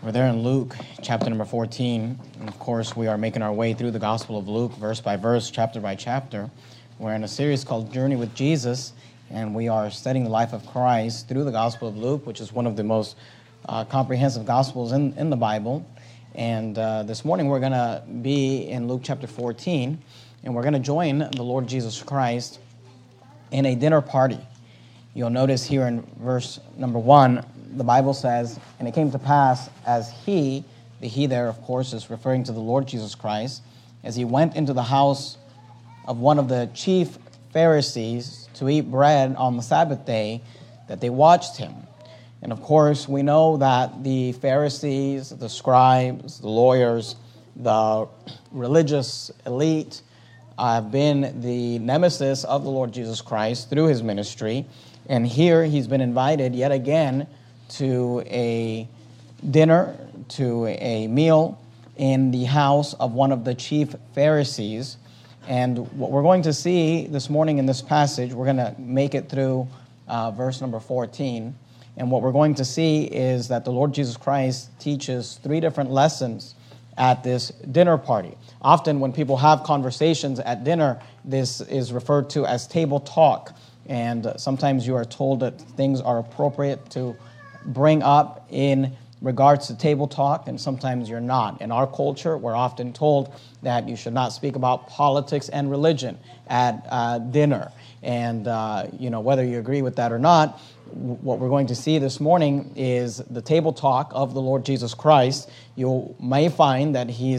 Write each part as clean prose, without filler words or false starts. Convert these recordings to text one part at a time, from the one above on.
We're there in Luke, chapter number 14. And of course, we are making our way through the Gospel of Luke, verse by verse, chapter by chapter. We're in a series called Journey with Jesus, and we are studying the life of Christ through the Gospel of Luke, which is one of the most comprehensive Gospels in the Bible. And this morning, we're going to be in Luke chapter 14, and we're going to join the Lord Jesus Christ in a dinner party. You'll notice here in verse number 1, the Bible says, and it came to pass as the he there, of course, is referring to the Lord Jesus Christ, as he went into the house of one of the chief Pharisees to eat bread on the Sabbath day, that they watched him. And of course, we know that the Pharisees, the scribes, the lawyers, the religious elite have been the nemesis of the Lord Jesus Christ through his ministry. And here he's been invited yet again to a dinner, to a meal in the house of one of the chief Pharisees. And what we're going to see this morning in this passage, we're going to make it through verse number 14. And what we're going to see is that the Lord Jesus Christ teaches 3 different lessons at this dinner party. Often when people have conversations at dinner, this is referred to as table talk. And sometimes you are told that things are appropriate to bring up in regards to table talk, and sometimes you're not. In our culture, we're often told that you should not speak about politics and religion at dinner. And, whether you agree with that or not, what we're going to see this morning is the table talk of the Lord Jesus Christ. You may find that he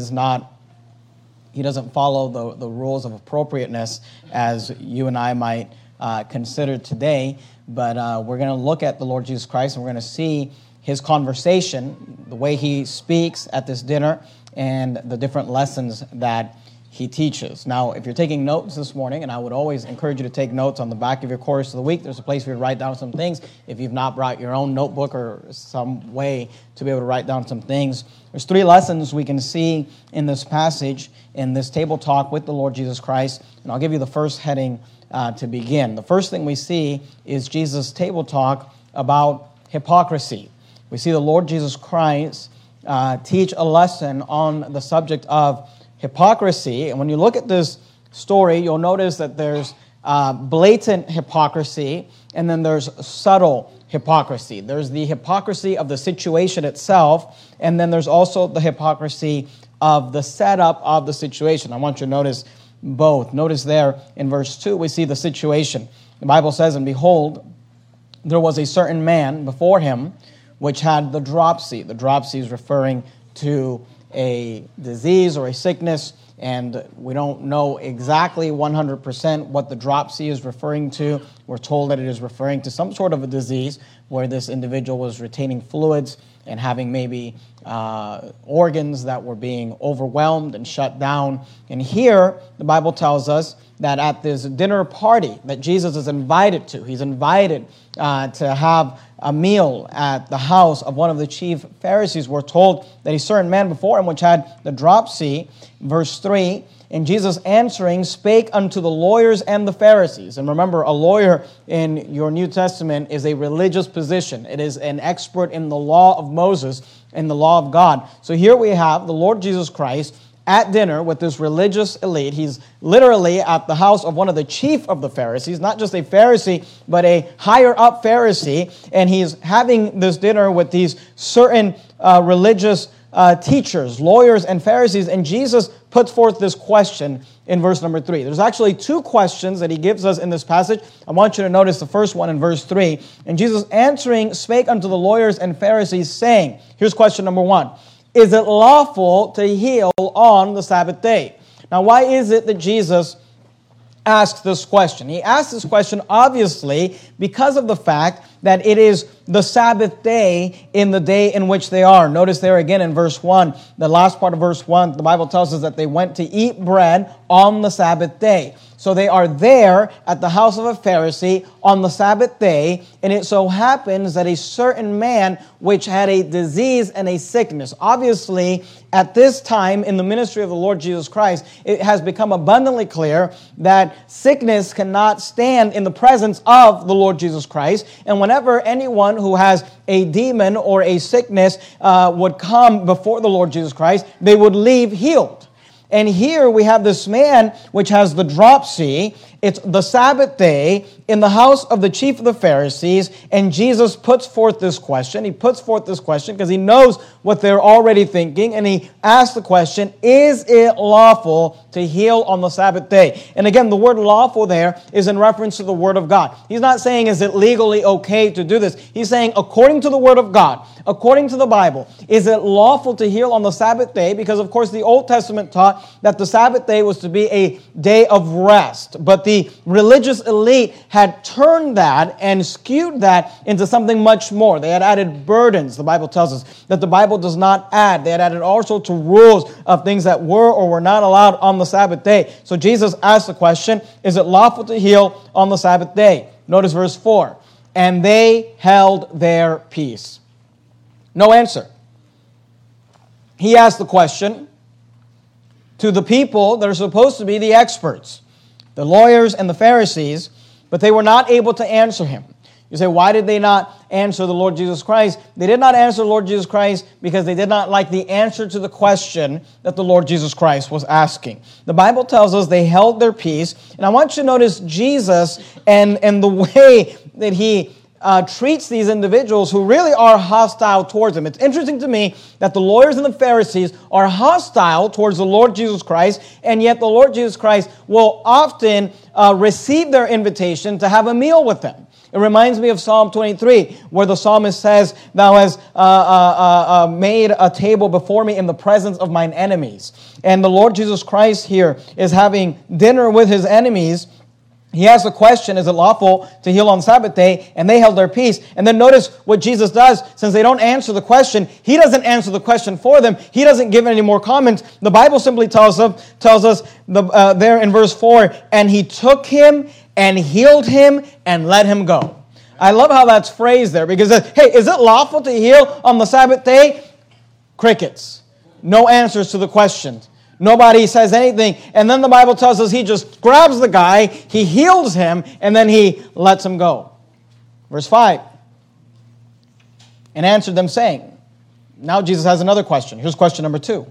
doesn't follow the rules of appropriateness as you and I might consider today, but we're going to look at the Lord Jesus Christ, and we're going to see his conversation, the way he speaks at this dinner, and the different lessons that he teaches. Now, if you're taking notes this morning, and I would always encourage you to take notes on the back of your course of the week, there's a place where you write down some things. If you've not brought your own notebook or some way to be able to write down some things, there's 3 lessons we can see in this passage, in this table talk with the Lord Jesus Christ, and I'll give you the first heading to begin. The first thing we see is Jesus' table talk about hypocrisy. We see the Lord Jesus Christ teach a lesson on the subject of hypocrisy. And when you look at this story, you'll notice that there's blatant hypocrisy, and then there's subtle hypocrisy. There's the hypocrisy of the situation itself, and then there's also the hypocrisy of the setup of the situation. I want you to notice both. Notice there in verse 2, we see the situation. The Bible says, and behold, there was a certain man before him which had the dropsy. The dropsy is referring to a disease or a sickness, and we don't know exactly 100% what the dropsy is referring to. We're told that it is referring to some sort of a disease where this individual was retaining fluids and having maybe organs that were being overwhelmed and shut down. And here, the Bible tells us that at this dinner party that Jesus is invited to, he's invited to have a meal at the house of one of the chief Pharisees. We're told that a certain man before him which had the dropsy, verse 3, and Jesus answering spake unto the lawyers and the Pharisees. And remember, a lawyer in your New Testament is a religious position. It is an expert in the law of Moses and the law of God. So here we have the Lord Jesus Christ at dinner with this religious elite. He's literally at the house of one of the chief of the Pharisees, not just a Pharisee, but a higher up Pharisee. And he's having this dinner with these certain religious teachers, lawyers, and Pharisees. And Jesus puts forth this question in verse number 3. There's actually 2 questions that he gives us in this passage. I want you to notice the first one in verse 3. And Jesus answering spake unto the lawyers and Pharisees, saying, here's question number 1. Is it lawful to heal on the Sabbath day? Now, why is it that Jesus asks this question? He asks this question, obviously, because of the fact that it is the Sabbath day in the day in which they are. Notice there again in verse 1, the last part of verse 1, the Bible tells us that they went to eat bread on the Sabbath day. So they are there at the house of a Pharisee on the Sabbath day, and it so happens that a certain man which had a disease and a sickness. Obviously, at this time in the ministry of the Lord Jesus Christ, it has become abundantly clear that sickness cannot stand in the presence of the Lord Jesus Christ. And whenever anyone someone who has a demon or a sickness would come before the Lord Jesus Christ, they would leave healed. And here we have this man which has the dropsy. It's the Sabbath day in the house of the chief of the Pharisees, and Jesus puts forth this question. He puts forth this question because he knows what they're already thinking, and he asks the question, is it lawful to heal on the Sabbath day? And again, the word lawful there is in reference to the Word of God. He's not saying, is it legally okay to do this? He's saying, according to the Word of God, according to the Bible, is it lawful to heal on the Sabbath day? Because, of course, the Old Testament taught that the Sabbath day was to be a day of rest. But the religious elite had turned that and skewed that into something much more. They had added burdens, the Bible tells us, that the Bible does not add. They had added all sorts of rules of things that were or were not allowed on the Sabbath day. So Jesus asked the question, is it lawful to heal on the Sabbath day? Notice verse 4. And they held their peace. No answer. He asked the question to the people that are supposed to be the experts, the lawyers and the Pharisees, but they were not able to answer him. You say, why did they not answer the Lord Jesus Christ? They did not answer the Lord Jesus Christ because they did not like the answer to the question that the Lord Jesus Christ was asking. The Bible tells us they held their peace. And I want you to notice Jesus and the way that he treats these individuals who really are hostile towards him. It's interesting to me that the lawyers and the Pharisees are hostile towards the Lord Jesus Christ, and yet the Lord Jesus Christ will often receive their invitation to have a meal with them. It reminds me of Psalm 23, where the psalmist says, thou hast made a table before me in the presence of mine enemies. And the Lord Jesus Christ here is having dinner with his enemies. He asks the question, is it lawful to heal on Sabbath day? And they held their peace. And then notice what Jesus does. Since they don't answer the question, he doesn't answer the question for them. He doesn't give any more comments. The Bible simply tells us there in verse 4, and he took him and healed him and let him go. I love how that's phrased there because, hey, is it lawful to heal on the Sabbath day? Crickets. No answers to the questions. Nobody says anything. And then the Bible tells us he just grabs the guy, he heals him, and then he lets him go. Verse 5. And answered them saying, now Jesus has another question. Here's question number 2.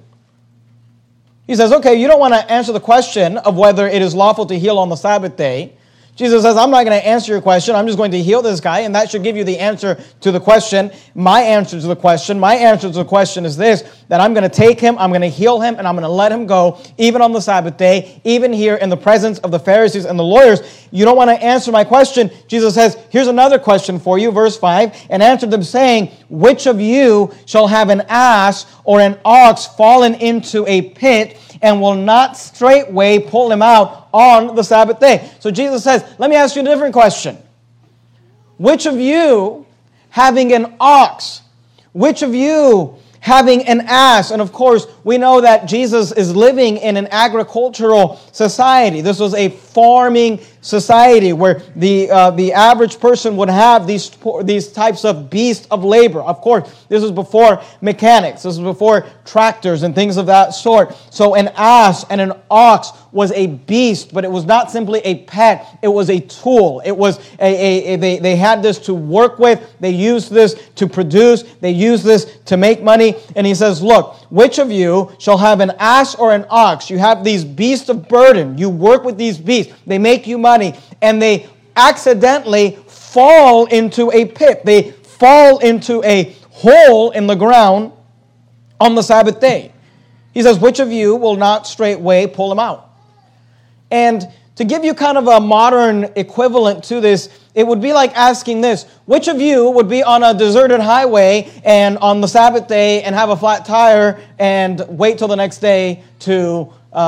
He says, okay, you don't want to answer the question of whether it is lawful to heal on the Sabbath day. Jesus says, I'm not going to answer your question. I'm just going to heal this guy, and that should give you the answer to the question. My answer to the question is this, that I'm going to take him, I'm going to heal him, and I'm going to let him go, even on the Sabbath day, even here in the presence of the Pharisees and the lawyers. You don't want to answer my question. Jesus says, here's another question for you, verse 5, and answered them saying, which of you shall have an ass or an ox fallen into a pit, and will not straightway pull him out on the Sabbath day? So Jesus says, let me ask you a different question. Which of you having an ox, which of you having an ass? And of course, we know that Jesus is living in an agricultural society. This was a farming society where the average person would have these types of beasts of labor. Of course, this was before mechanics. This was before tractors and things of that sort. So an ass and an ox was a beast, but it was not simply a pet. It was a tool. It was they had this to work with. They used this to produce. They used this to make money. And he says, look, which of you shall have an ass or an ox? You have these beasts of burden. You work with these beasts. They make you money, and they accidentally fall into a pit. They fall into a hole in the ground on the Sabbath day. He says, which of you will not straightway pull them out? And to give you kind of a modern equivalent to this, it would be like asking this: which of you would be on a deserted highway and on the Sabbath day and have a flat tire and wait till the next day to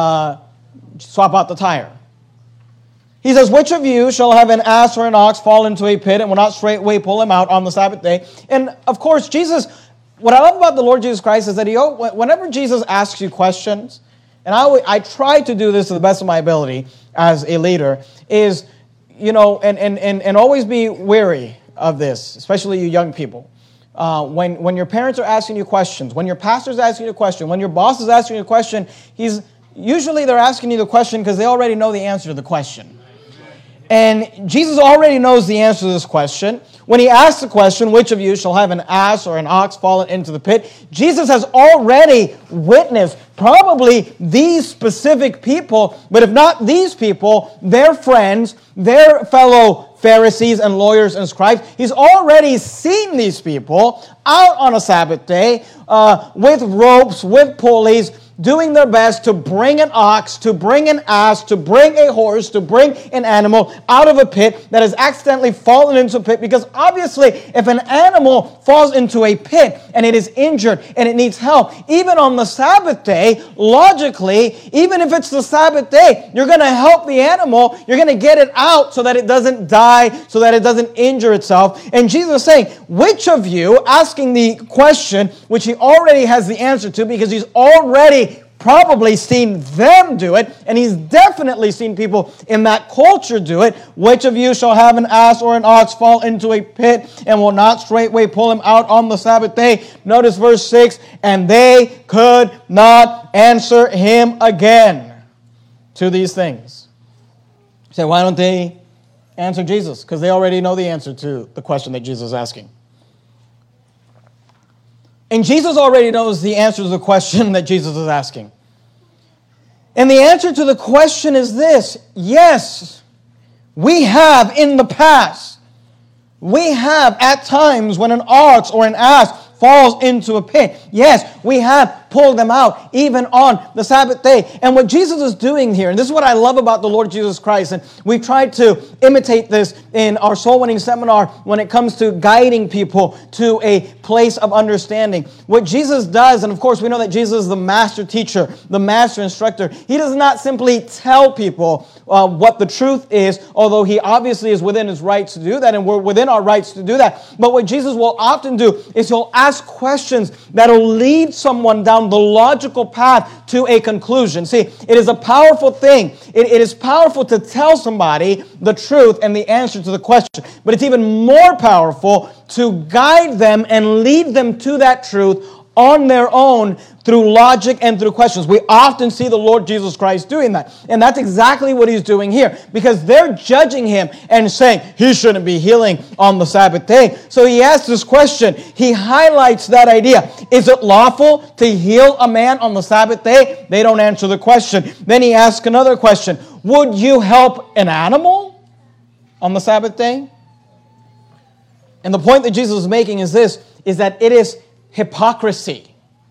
swap out the tire? He says, which of you shall have an ass or an ox fall into a pit and will not straightway pull him out on the Sabbath day? And of course, Jesus, what I love about the Lord Jesus Christ is that whenever Jesus asks you questions, and I try to do this to the best of my ability as a leader, is, and always be wary of this, especially you young people. When your parents are asking you questions, when your pastor is asking you a question, when your boss is asking you a question, they're asking you the question because they already know the answer to the question. And Jesus already knows the answer to this question. When he asks the question, which of you shall have an ass or an ox fallen into the pit, Jesus has already witnessed probably these specific people, but if not these people, their friends, their fellow Pharisees and lawyers and scribes. He's already seen these people out on a Sabbath day with ropes, with pulleys, doing their best to bring an ox, to bring an ass, to bring a horse, to bring an animal out of a pit that has accidentally fallen into a pit. Because obviously, if an animal falls into a pit and it is injured and it needs help, even on the Sabbath day, logically, even if it's the Sabbath day, you're going to help the animal, you're going to get it out so that it doesn't die, so that it doesn't injure itself. And Jesus is saying, which of you, asking the question, which he already has the answer to because he's already probably seen them do it, and he's definitely seen people in that culture do it. Which of you shall have an ass or an ox fall into a pit and will not straightway pull him out on the Sabbath day? Notice verse 6, and they could not answer him again to these things. You say, why don't they answer Jesus? Because they already know the answer to the question that Jesus is asking. And Jesus already knows the answer to the question that Jesus is asking. And the answer to the question is this: yes, we have in the past, we have at times when an ox or an ass falls into a pit. Yes, we have pulled them out even on the Sabbath day. And what Jesus is doing here, and this is what I love about the Lord Jesus Christ, and we've tried to imitate this in our soul winning seminar when it comes to guiding people to a place of understanding. What Jesus does, and of course we know that Jesus is the master teacher, the master instructor. He does not simply tell people what the truth is, although he obviously is within his rights to do that, and we're within our rights to do that. But what Jesus will often do is he'll ask questions that will lead someone down the logical path to a conclusion. See, it is a powerful thing. It is powerful to tell somebody the truth and the answer to the question. But it's even more powerful to guide them and lead them to that truth on their own through logic and through questions. We often see the Lord Jesus Christ doing that. And that's exactly what he's doing here, because they're judging him and saying he shouldn't be healing on the Sabbath day. So he asks this question. He highlights that idea. Is it lawful to heal a man on the Sabbath day? They don't answer the question. Then he asks another question. Would you help an animal on the Sabbath day? And the point that Jesus is making is this, is that it is hypocrisy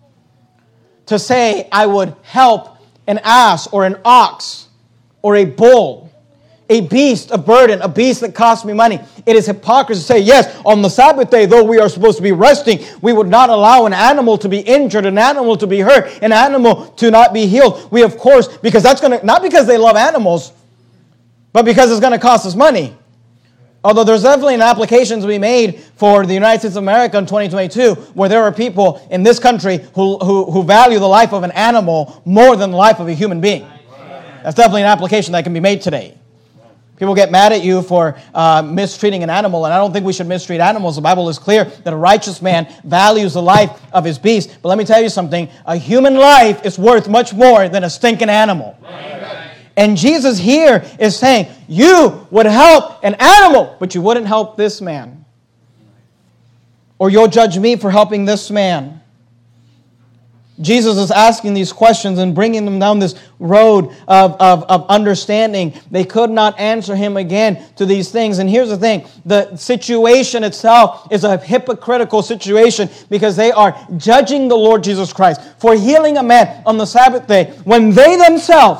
to say I would help an ass or an ox or a bull, a beast, a burden, a beast that costs me money. It is hypocrisy to say, yes, on the Sabbath day, though we are supposed to be resting, we would not allow an animal to be injured, an animal to be hurt, an animal to not be healed. We, of course, because that's going to, not because they love animals, but because it's going to cost us money. Although there's definitely an application to be made for the United States of America in 2022, where there are people in this country who value the life of an animal more than the life of a human being. That's definitely an application that can be made today. People get mad at you for mistreating an animal, and I don't think we should mistreat animals. The Bible is clear that a righteous man values the life of his beast. But let me tell you something. A human life is worth much more than a stinking animal. And Jesus here is saying, you would help an animal, but you wouldn't help this man. Or you'll judge me for helping this man. Jesus is asking these questions and bringing them down this road of understanding. They could not answer him again to these things. And here's the thing. The situation itself is a hypocritical situation because they are judging the Lord Jesus Christ for healing a man on the Sabbath day when they themselves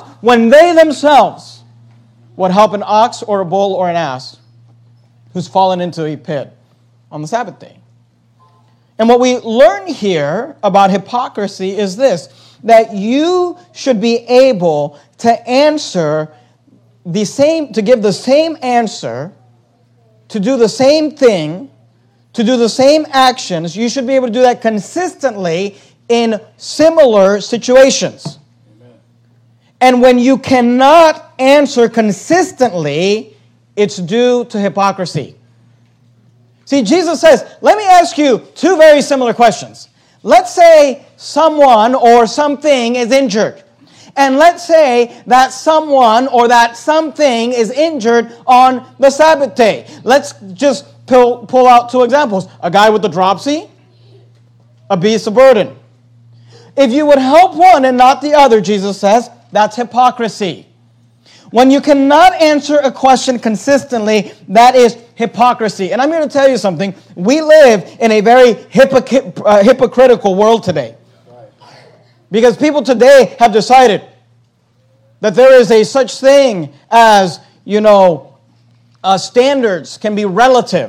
would help an ox or a bull or an ass who's fallen into a pit on the Sabbath day. And what we learn here about hypocrisy is this, that you should be able to answer the same, to give the same answer, to do the same thing, to do the same actions. You should be able to do that consistently in similar situations. And when you cannot answer consistently, it's due to hypocrisy. See, Jesus says, let me ask you two very similar questions. Let's say someone or something is injured. And let's say that someone or that something is injured on the Sabbath day. Let's just pull out two examples. A guy with the dropsy, a beast of burden. If you would help one and not the other, Jesus says, that's hypocrisy. When you cannot answer a question consistently, that is hypocrisy. And I'm here to tell you something. We live in a very hypocritical world today. Because people today have decided that there is a such thing as, standards can be relative.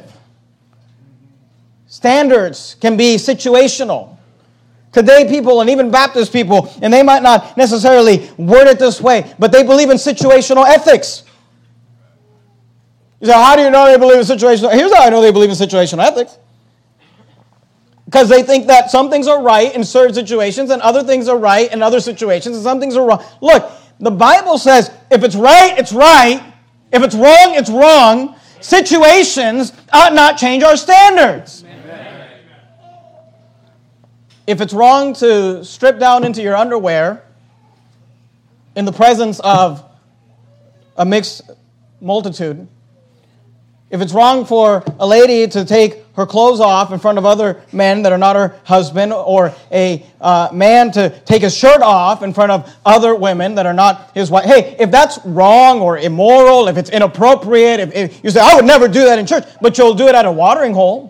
Standards can be situational. Today people, and even Baptist people, and they might not necessarily word it this way, but they believe in situational ethics. You say, how do you know they believe in situational? Here's how I know they believe in situational ethics. Because they think that some things are right in certain situations, and other things are right in other situations, and some things are wrong. Look, the Bible says, if it's right, it's right. If it's wrong, it's wrong. Situations ought not change our standards. Amen. If it's wrong to strip down into your underwear in the presence of a mixed multitude, if it's wrong for a lady to take her clothes off in front of other men that are not her husband, or a man to take his shirt off in front of other women that are not his wife. Hey, if that's wrong or immoral, if it's inappropriate, if you say, I would never do that in church, but you'll do it at a watering hole.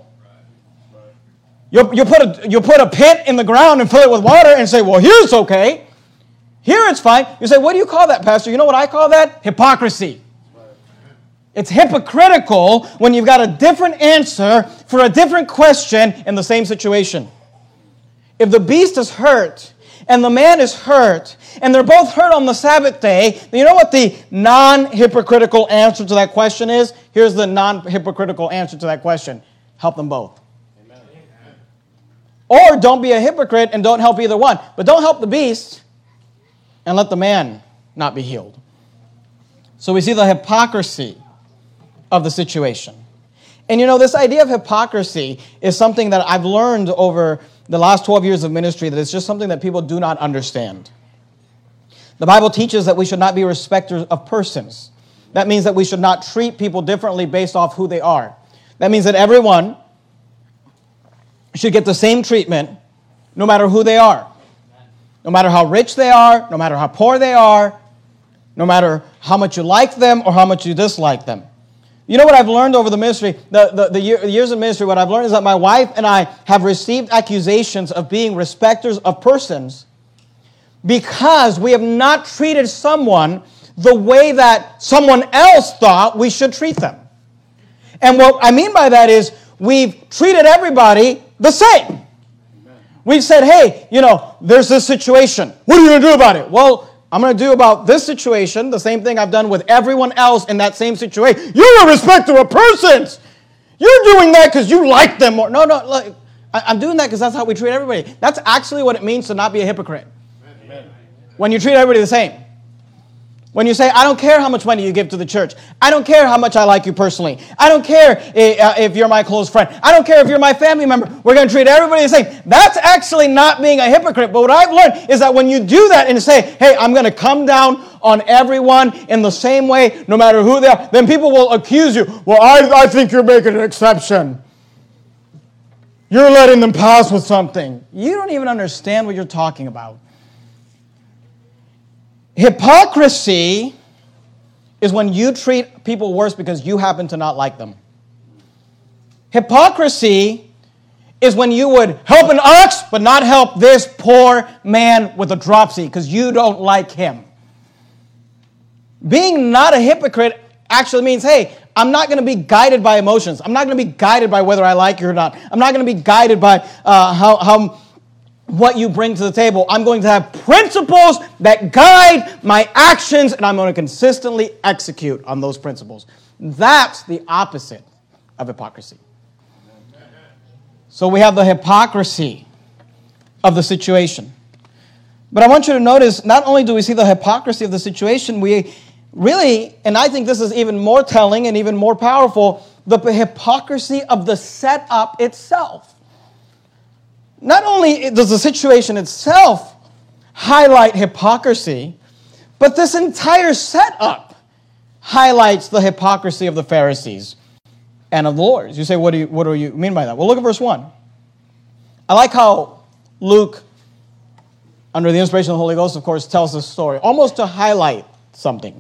You'll put a pit in the ground and fill it with water and say, well, here it's okay. Here it's fine. You say, what do you call that, Pastor? You know what I call that? Hypocrisy. It's hypocritical when you've got a different answer for a different question in the same situation. If the beast is hurt and the man is hurt and they're both hurt on the Sabbath day, you know what the non-hypocritical answer to that question is? Here's the non-hypocritical answer to that question. Help them both. Amen. Or don't be a hypocrite and don't help either one. But don't help the beast and let the man not be healed. So we see the hypocrisy of the situation. And this idea of hypocrisy is something that I've learned over the last 12 years of ministry, that it's just something that people do not understand. The Bible teaches that we should not be respecters of persons. That means that we should not treat people differently based off who they are. That means that everyone should get the same treatment no matter who they are. No matter how rich they are, no matter how poor they are, no matter how much you like them or how much you dislike them. You know what I've learned over the ministry, the years of ministry, what I've learned is that my wife and I have received accusations of being respecters of persons because we have not treated someone the way that someone else thought we should treat them. And what I mean by that is we've treated everybody the same. We've said, hey, there's this situation. What are you going to do about it? Well, I'm going to do about this situation the same thing I've done with everyone else in that same situation. You're a respecter of persons. You're doing that because you like them more. No, look, I'm doing that because that's how we treat everybody. That's actually what it means to not be a hypocrite. Amen. When you treat everybody the same. When you say, I don't care how much money you give to the church. I don't care how much I like you personally. I don't care if you're my close friend. I don't care if you're my family member. We're going to treat everybody the same. That's actually not being a hypocrite. But what I've learned is that when you do that and say, hey, I'm going to come down on everyone in the same way, no matter who they are, then people will accuse you. Well, I think you're making an exception. You're letting them pass with something. You don't even understand what you're talking about. Hypocrisy is when you treat people worse because you happen to not like them. Hypocrisy is when you would help an ox but not help this poor man with a dropsy because you don't like him. Being not a hypocrite actually means, hey, I'm not going to be guided by emotions. I'm not going to be guided by whether I like you or not. I'm not going to be guided by what you bring to the table. I'm going to have principles that guide my actions, and I'm going to consistently execute on those principles. That's the opposite of hypocrisy. So we have the hypocrisy of the situation. But I want you to notice, not only do we see the hypocrisy of the situation, we really, and I think this is even more telling and even more powerful, the hypocrisy of the setup itself. Not only does the situation itself highlight hypocrisy, but this entire setup highlights the hypocrisy of the Pharisees. and of the Lord's. You say, what do you mean by that? Well, look at verse 1. I like how Luke, under the inspiration of the Holy Ghost, of course, tells this story, almost to highlight something.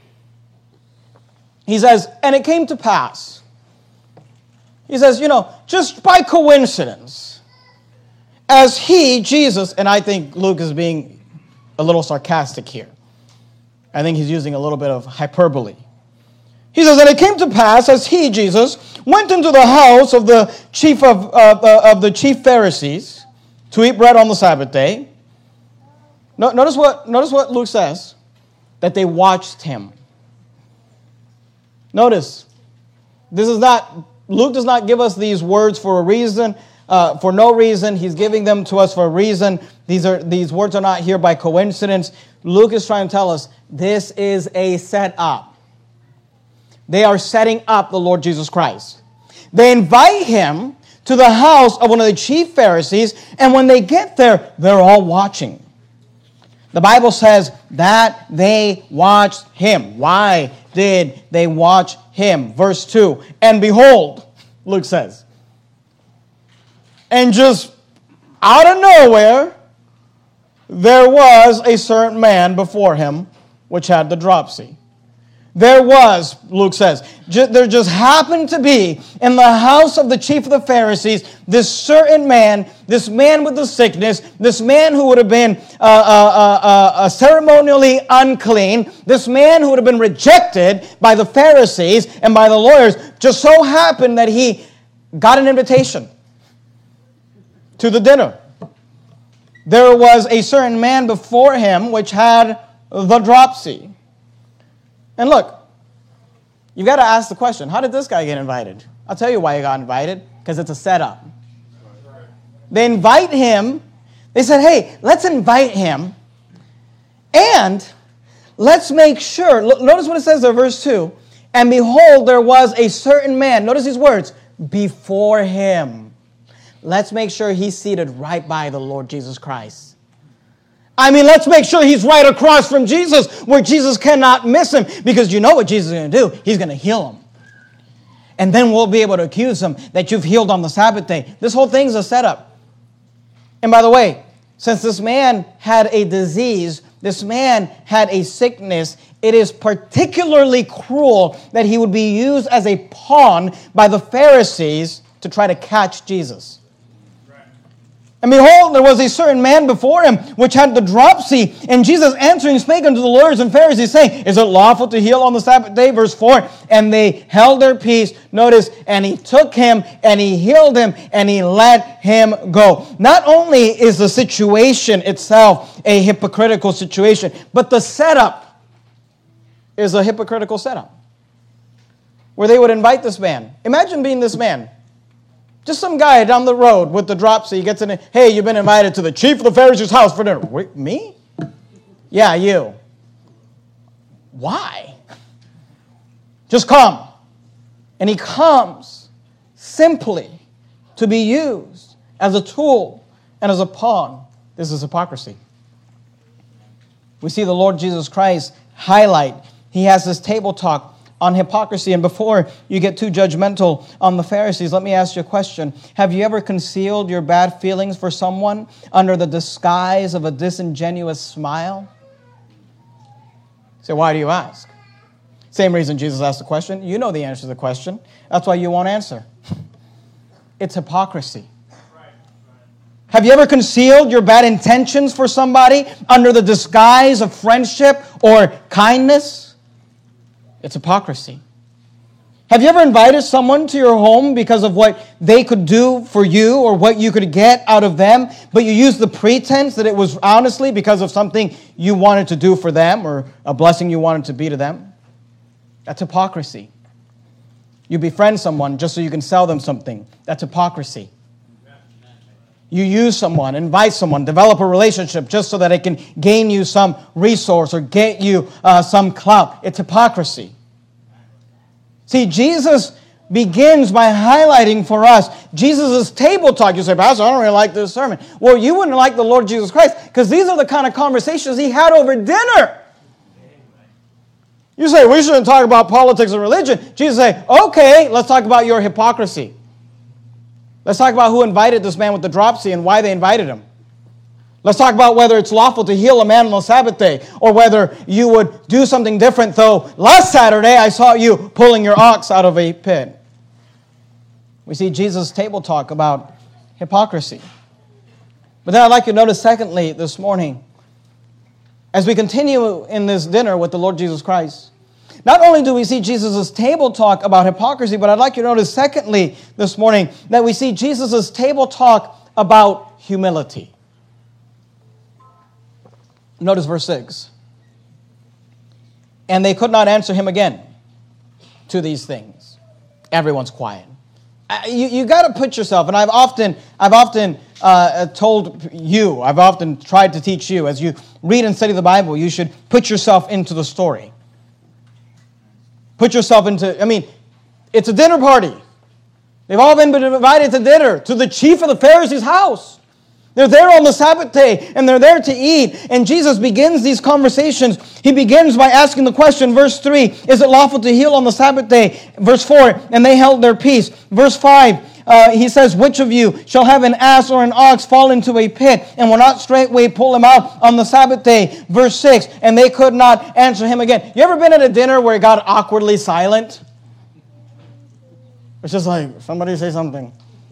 He says, and it came to pass. He says, just by coincidence, as he, Jesus, and I think Luke is being a little sarcastic here. I think he's using a little bit of hyperbole. He says, and it came to pass, as he, Jesus, went into the house of the chief of the chief Pharisees to eat bread on the Sabbath day. Notice what Luke says, that they watched him. Notice, Luke does not give us these words for a reason, for no reason. He's giving them to us for a reason. These words are not here by coincidence. Luke is trying to tell us this is a setup. They are setting up the Lord Jesus Christ. They invite him to the house of one of the chief Pharisees, and when they get there, they're all watching. The Bible says that they watched him. Why did they watch him? Verse 2, and behold, Luke says, and just out of nowhere, there was a certain man before him which had the dropsy. There was, Luke says, there just happened to be in the house of the chief of the Pharisees this certain man, this man with the sickness, this man who would have been ceremonially unclean, this man who would have been rejected by the Pharisees and by the lawyers, just so happened that he got an invitation to the dinner. There was a certain man before him which had the dropsy. And look, you've got to ask the question, how did this guy get invited? I'll tell you why he got invited, because it's a setup. They invite him. They said, hey, let's invite him, and let's make sure. Notice what it says there, verse 2. And behold, there was a certain man. Notice these words, before him. Let's make sure he's seated right by the Lord Jesus Christ. Let's make sure he's right across from Jesus where Jesus cannot miss him, because you know what Jesus is going to do. He's going to heal him. And then we'll be able to accuse him that you've healed on the Sabbath day. This whole thing's a setup. And by the way, since this man had a disease, this man had a sickness, it is particularly cruel that he would be used as a pawn by the Pharisees to try to catch Jesus. And behold, there was a certain man before him which had the dropsy. And Jesus answering spake unto the lawyers and Pharisees, saying, is it lawful to heal on the Sabbath day? Verse 4, and they held their peace. Notice, and he took him, and he healed him, and he let him go. Not only is the situation itself a hypocritical situation, but the setup is a hypocritical setup. Where they would invite this man. Imagine being this man. Just some guy down the road with the dropsy gets in. Hey, you've been invited to the chief of the Pharisees' house for dinner. Wait, me? Yeah, you. Why? Just come. And he comes simply to be used as a tool and as a pawn. This is hypocrisy. We see the Lord Jesus Christ highlight. He has this table talk on hypocrisy. And before you get too judgmental on the Pharisees, let me ask you a question. Have you ever concealed your bad feelings for someone under the disguise of a disingenuous smile? So why do you ask? Same reason Jesus asked the question. You know the answer to the question. That's why you won't answer. It's hypocrisy. Have you ever concealed your bad intentions for somebody under the disguise of friendship or kindness? It's hypocrisy. Have you ever invited someone to your home because of what they could do for you or what you could get out of them, but you used the pretense that it was honestly because of something you wanted to do for them or a blessing you wanted to be to them? That's hypocrisy. You befriend someone just so you can sell them something. That's hypocrisy. You use someone, invite someone, develop a relationship just so that it can gain you some resource or get you some clout. It's hypocrisy. See, Jesus begins by highlighting for us Jesus' table talk. You say, Pastor, I don't really like this sermon. Well, you wouldn't like the Lord Jesus Christ because these are the kind of conversations he had over dinner. You say, we shouldn't talk about politics and religion. Jesus say, okay, let's talk about your hypocrisy. Let's talk about who invited this man with the dropsy and why they invited him. Let's talk about whether it's lawful to heal a man on the Sabbath day, or whether you would do something different, though last Saturday I saw you pulling your ox out of a pit. We see Jesus' table talk about hypocrisy. But then I'd like you to notice, secondly, this morning, as we continue in this dinner with the Lord Jesus Christ, not only do we see Jesus' table talk about hypocrisy, but I'd like you to notice, secondly, this morning, that we see Jesus' table talk about humility. Notice verse 6. And they could not answer him again to these things. Everyone's quiet. You got to put yourself, and I've often told you, I've often tried to teach you, as you read and study the Bible, you should put yourself into the story. Put yourself into, it's a dinner party. They've all been invited to dinner, to the chief of the Pharisees' house. They're there on the Sabbath day, and they're there to eat. And Jesus begins these conversations. He begins by asking the question, verse 3, is it lawful to heal on the Sabbath day? Verse 4, and they held their peace. Verse 5, he says, which of you shall have an ass or an ox fall into a pit, and will not straightway pull him out on the Sabbath day? Verse 6, and they could not answer him again. You ever been at a dinner where it got awkwardly silent? It's just like, somebody say something.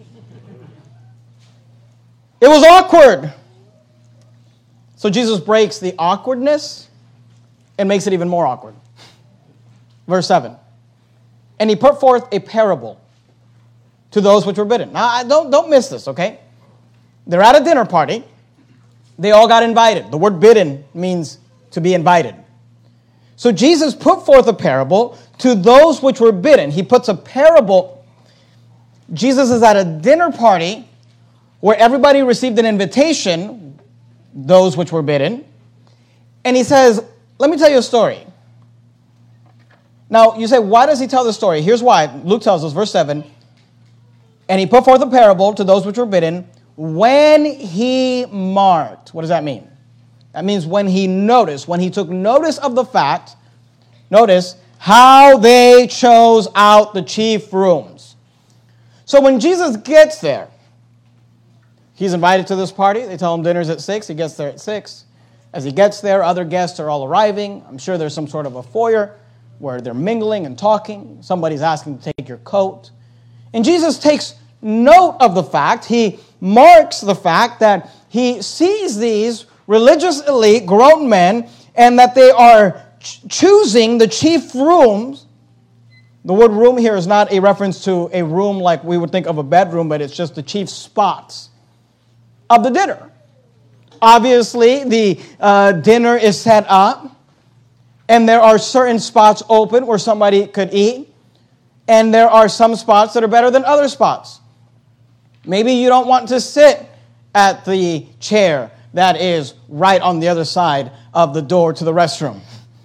It was awkward. So Jesus breaks the awkwardness and makes it even more awkward. Verse 7. And he put forth a parable to those which were bidden. Now, don't miss this, okay? They're at a dinner party. They all got invited. The word bidden means to be invited. So Jesus put forth a parable to those which were bidden. He puts a parable. Jesus is at a dinner party where everybody received an invitation, those which were bidden. And he says, let me tell you a story. Now, you say, why does he tell the story? Here's why. Luke tells us, verse 7, and he put forth a parable to those which were bidden when he marked. What does that mean? That means when he noticed, when he took notice of the fact, notice, how they chose out the chief rooms. So when Jesus gets there, he's invited to this party. They tell him dinner's at 6. He gets there at 6. As he gets there, other guests are all arriving. I'm sure there's some sort of a foyer where they're mingling and talking. Somebody's asking to take your coat. And Jesus takes note of the fact. He marks the fact that he sees these religious elite, grown men, and that they are choosing the chief rooms. The word room here is not a reference to a room like we would think of a bedroom, but it's just the chief spots of the dinner. Obviously, the dinner is set up, and there are certain spots open where somebody could eat, and there are some spots that are better than other spots. Maybe you don't want to sit at the chair that is right on the other side of the door to the restroom.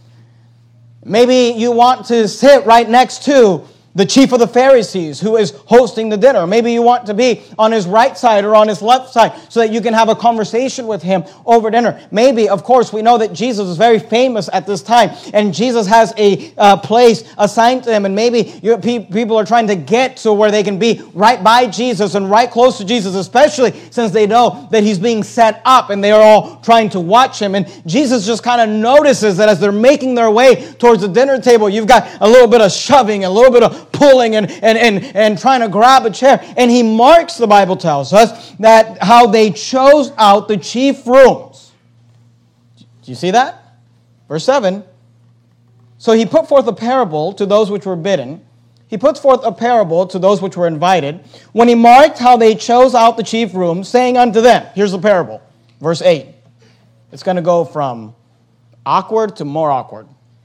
Maybe you want to sit right next to the chief of the Pharisees who is hosting the dinner. Maybe you want to be on his right side or on his left side so that you can have a conversation with him over dinner. Maybe, of course, we know that Jesus is very famous at this time, and Jesus has a place assigned to him, and maybe people are trying to get to where they can be right by Jesus and right close to Jesus, especially since they know that he's being set up and they are all trying to watch him. And Jesus just kind of notices that as they're making their way towards the dinner table, you've got a little bit of shoving, a little bit of pulling and trying to grab a chair. And he marks, the Bible tells us, that how they chose out the chief rooms. Do you see that? Verse 7. So he put forth a parable to those which were bidden. He puts forth a parable to those which were invited. When he marked how they chose out the chief rooms, saying unto them, here's the parable. Verse 8. It's going to go from awkward to more awkward.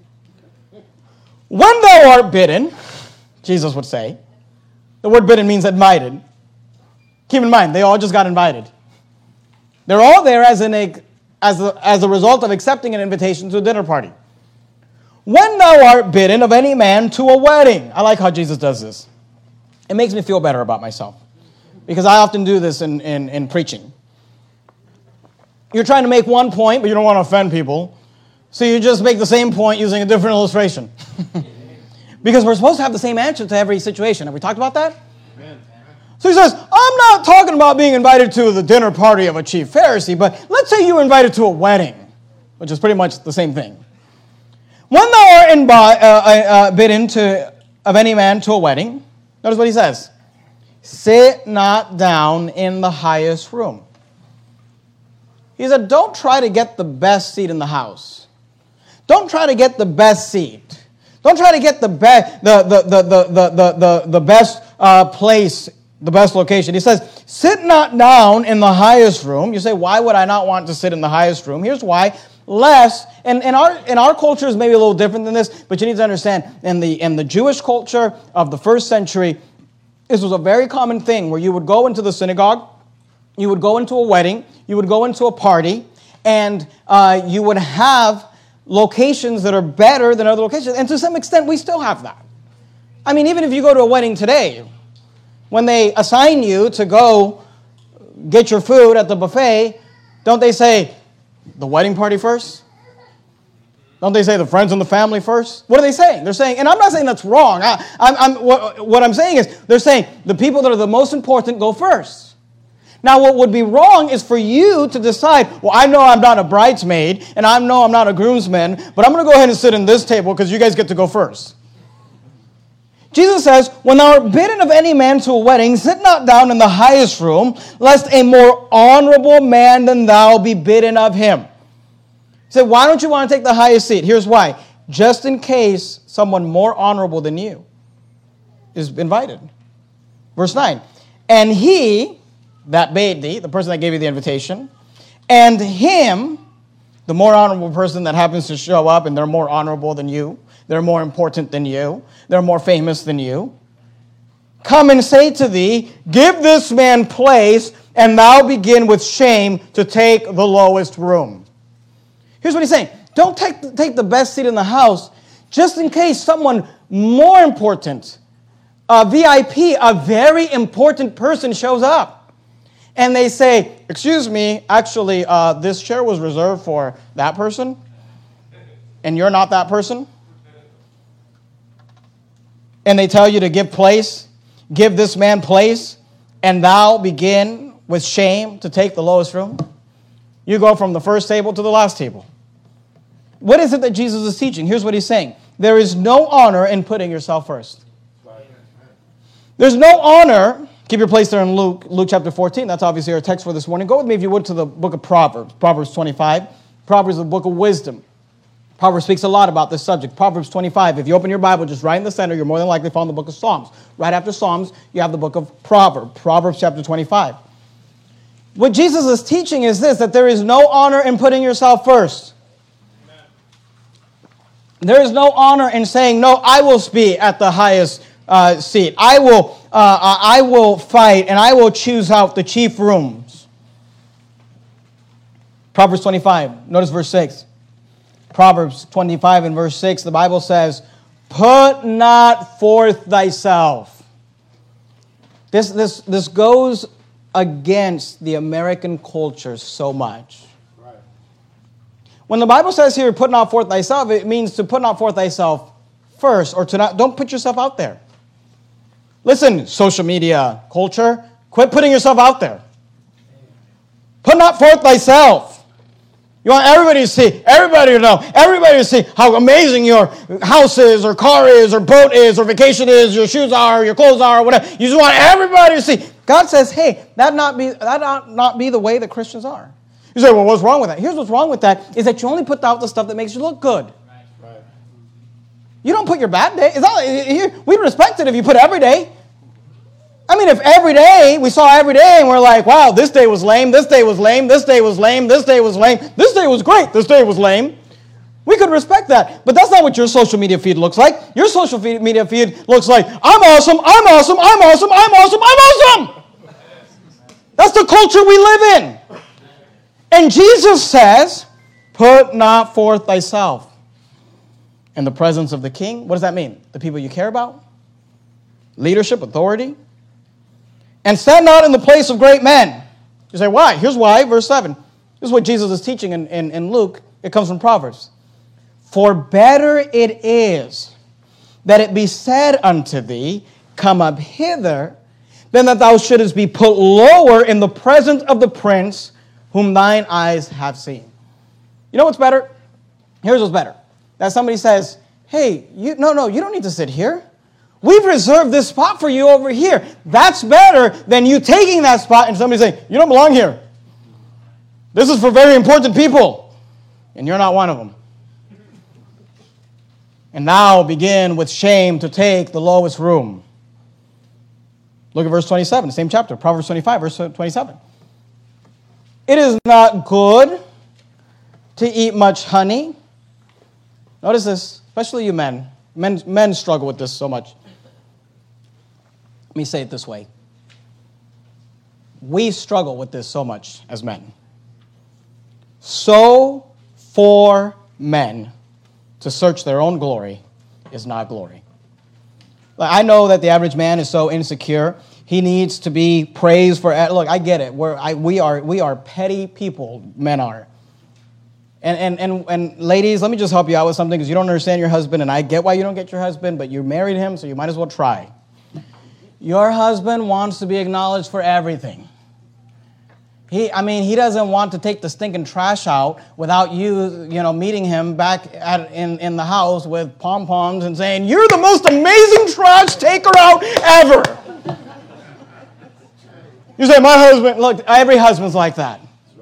When thou art bidden, Jesus would say. The word bidden means invited. Keep in mind, they all just got invited. They're all there as a result of accepting an invitation to a dinner party. When thou art bidden of any man to a wedding. I like how Jesus does this. It makes me feel better about myself, because I often do this in preaching. You're trying to make one point, but you don't want to offend people. So you just make the same point using a different illustration. Because we're supposed to have the same answer to every situation. Have we talked about that? Amen. So he says, I'm not talking about being invited to the dinner party of a chief Pharisee, but let's say you were invited to a wedding, which is pretty much the same thing. When thou art bidden of any man to a wedding, notice what he says. Sit not down in the highest room. He said, don't try to get the best seat in the house. Don't try to get the best seat. Don't try to get the best place, the best location. He says, sit not down in the highest room. You say, why would I not want to sit in the highest room? Here's why. Lest, and in our culture is maybe a little different than this, but you need to understand, in the Jewish culture of the first century, this was a very common thing where you would go into the synagogue, you would go into a wedding, you would go into a party, and you would have locations that are better than other locations. And to some extent, we still have that. I mean, even if you go to a wedding today, when they assign you to go get your food at the buffet, don't they say the wedding party first? Don't they say the friends and the family first? What are they saying? They're saying, and I'm not saying that's wrong. What I'm saying is they're saying the people that are the most important go first. Now, what would be wrong is for you to decide, well, I know I'm not a bridesmaid, and I know I'm not a groomsman, but I'm going to go ahead and sit in this table because you guys get to go first. Jesus says, when thou art bidden of any man to a wedding, sit not down in the highest room, lest a more honorable man than thou be bidden of him. He said, why don't you want to take the highest seat? Here's why. Just in case someone more honorable than you is invited. Verse 9. And he that bade thee, the person that gave you the invitation, and him, the more honorable person that happens to show up, and they're more honorable than you, they're more important than you, they're more famous than you, come and say to thee, give this man place, and thou begin with shame to take the lowest room. Here's what he's saying. Don't take the best seat in the house, just in case someone more important, a VIP, a very important person shows up. And they say, excuse me, actually, this chair was reserved for that person, and you're not that person. And they tell you to give place, give this man place, and thou begin with shame to take the lowest room. You go from the first table to the last table. What is it that Jesus is teaching? Here's what he's saying. There is no honor in putting yourself first. There's no honor. Keep your place there in Luke chapter 14. That's obviously our text for this morning. Go with me, if you would, to the book of Proverbs, Proverbs 25. Proverbs is the book of wisdom. Proverbs speaks a lot about this subject. Proverbs 25. If you open your Bible, just right in the center, you're more than likely to find the book of Psalms. Right after Psalms, you have the book of Proverbs. Proverbs chapter 25. What Jesus is teaching is this, that there is no honor in putting yourself first. Amen. There is no honor in saying, no, I will be at the highest seat. I will fight, and I will choose out the chief rooms. Proverbs 25. Notice verse 6. Proverbs 25 and verse 6, the Bible says, put not forth thyself. This goes against the American culture so much. Right. When the Bible says here, put not forth thyself, it means to put not forth thyself first, or don't put yourself out there. Listen, social media culture, quit putting yourself out there. Put not forth thyself. You want everybody to see, everybody to know, everybody to see how amazing your house is, or car is, or boat is, or vacation is, your shoes are, your clothes are, or whatever. You just want everybody to see. God says, hey, that not be the way that Christians are. You say, well, what's wrong with that? Here's what's wrong with that, is that you only put out the stuff that makes you look good. Right. You don't put your bad day. We'd respect it if you put every day. I mean, if every day, we saw every day, and we're like, wow, this day was lame, this day was lame, this day was lame, this day was lame, this day was great, this day was lame, we could respect that. But that's not what your social media feed looks like. Your social media feed looks like, I'm awesome, I'm awesome, I'm awesome, I'm awesome, I'm awesome. That's the culture we live in. And Jesus says, put not forth thyself in the presence of the king. What does that mean? The people you care about? Leadership, authority? And stand not in the place of great men. You say, why? Here's why. Verse 7. This is what Jesus is teaching in Luke. It comes from Proverbs. For better it is that it be said unto thee, come up hither, than that thou shouldest be put lower in the presence of the prince whom thine eyes have seen. You know what's better? Here's what's better. That somebody says, hey, you don't need to sit here. We've reserved this spot for you over here. That's better than you taking that spot and somebody saying, you don't belong here. This is for very important people, and you're not one of them. And now begin with shame to take the lowest room. Look at verse 27, the same chapter, Proverbs 25, verse 27. It is not good to eat much honey. Notice this, especially you men. Men struggle with this so much. Let me say it this way. We struggle with this so much as men. So for men to search their own glory is not glory. I know that the average man is so insecure. He needs to be praised for. Look, I get it. We are petty people. Men are. And ladies, let me just help you out with something because you don't understand your husband, and I get why you don't get your husband, but you married him, so you might as well try. Your husband wants to be acknowledged for everything. He doesn't want to take the stinking trash out without you meeting him back in the house with pom-poms and saying, you're the most amazing trash taker out ever. You say, my husband, look, every husband's like that.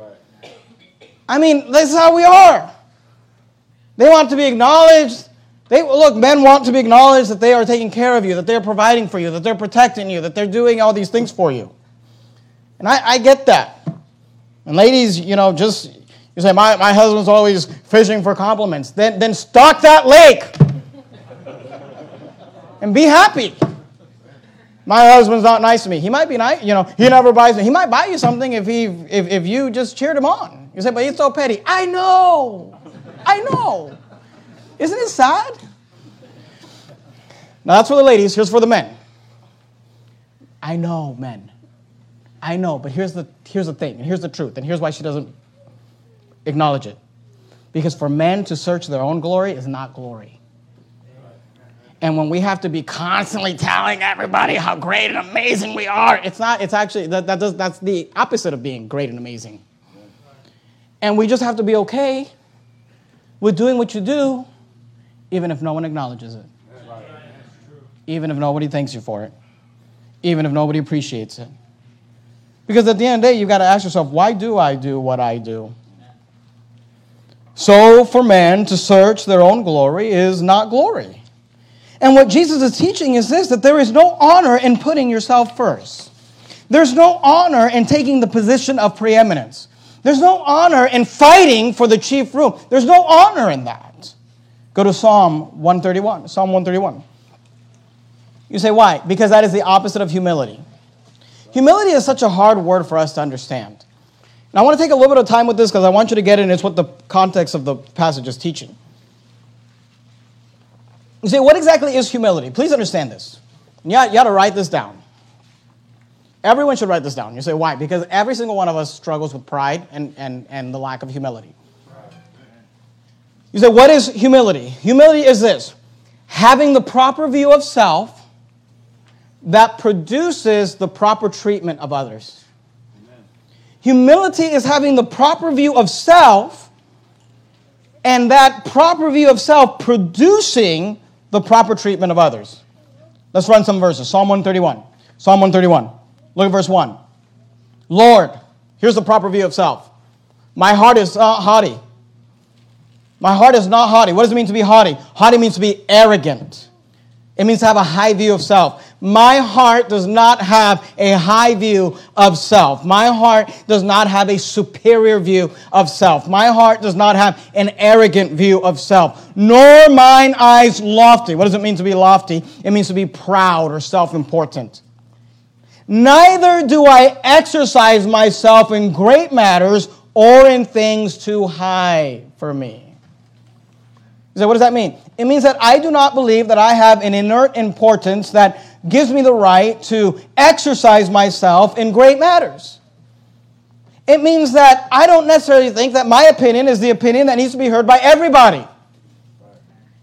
This is how we are. They want to be acknowledged. Men want to be acknowledged that they are taking care of you, that they're providing for you, that they're protecting you, that they're doing all these things for you. And I get that. And ladies, you say, my husband's always fishing for compliments. Then stock that lake. And be happy. My husband's not nice to me. He might be nice, he never buys me. He might buy you something if you just cheered him on. You say, but he's so petty. I know. Isn't it sad? Now that's for the ladies. Here's for the men. I know, men. I know, but here's the thing, and here's the truth, and here's why she doesn't acknowledge it. Because for men to search their own glory is not glory. And when we have to be constantly telling everybody how great and amazing we are, it's actually that's the opposite of being great and amazing. And we just have to be okay with doing what you do, even if no one acknowledges it. Even if nobody thanks you for it. Even if nobody appreciates it. Because at the end of the day, you've got to ask yourself, why do I do what I do? So for men to search their own glory is not glory. And what Jesus is teaching is this, that there is no honor in putting yourself first. There's no honor in taking the position of preeminence. There's no honor in fighting for the chief room. There's no honor in that. Go to Psalm 131. Psalm 131. You say, why? Because that is the opposite of humility. Humility is such a hard word for us to understand. And I want to take a little bit of time with this because I want you to get it, and it's what the context of the passage is teaching. You say, what exactly is humility? Please understand this. You got to write this down. Everyone should write this down. You say, why? Because every single one of us struggles with pride and the lack of humility. You say, what is humility? Humility is this: having the proper view of self that produces the proper treatment of others. Amen. Humility is having the proper view of self, and that proper view of self producing the proper treatment of others. Let's run some verses. Psalm 131. Psalm 131. Look at verse 1. Lord, here's the proper view of self. My heart is not haughty. My heart is not haughty. What does it mean to be haughty? Haughty means to be arrogant. It means to have a high view of self. My heart does not have a high view of self. My heart does not have a superior view of self. My heart does not have an arrogant view of self. Nor mine eyes lofty. What does it mean to be lofty? It means to be proud or self-important. Neither do I exercise myself in great matters or in things too high for me. So what does that mean? It means that I do not believe that I have an inherent importance that gives me the right to exercise myself in great matters. It means that I don't necessarily think that my opinion is the opinion that needs to be heard by everybody.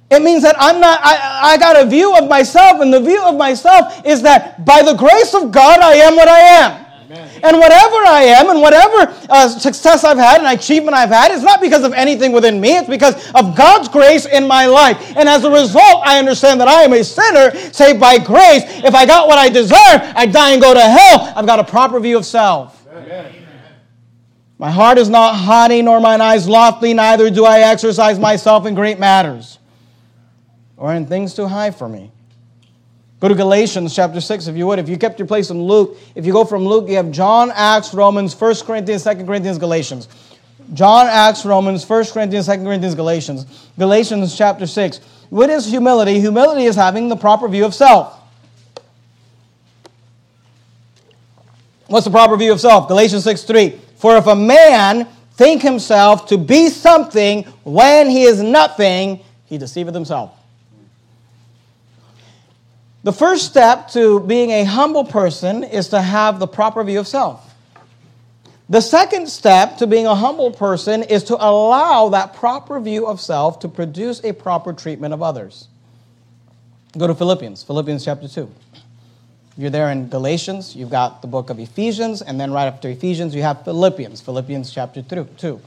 It means that I got a view of myself, and the view of myself is that by the grace of God, I am what I am. Amen. And whatever I am and whatever success I've had and achievement I've had is not because of anything within me. It's because of God's grace in my life. And as a result, I understand that I am a sinner saved by grace. If I got what I deserve, I'd die and go to hell. I've got a proper view of self. Amen. My heart is not haughty, nor mine eyes lofty, neither do I exercise myself in great matters, or in things too high for me. Go to Galatians chapter 6, if you would. If you kept your place in Luke, if you go from Luke, you have John, Acts, Romans, 1 Corinthians, 2 Corinthians, Galatians. John, Acts, Romans, 1 Corinthians, 2 Corinthians, Galatians. Galatians chapter 6. What is humility? Humility is having the proper view of self. What's the proper view of self? Galatians 6:3. For if a man think himself to be something when he is nothing, he deceiveth himself. The first step to being a humble person is to have the proper view of self. The second step to being a humble person is to allow that proper view of self to produce a proper treatment of others. Go to Philippians chapter 2. You're there in Galatians, you've got the book of Ephesians, and then right after Ephesians, you have Philippians chapter 2.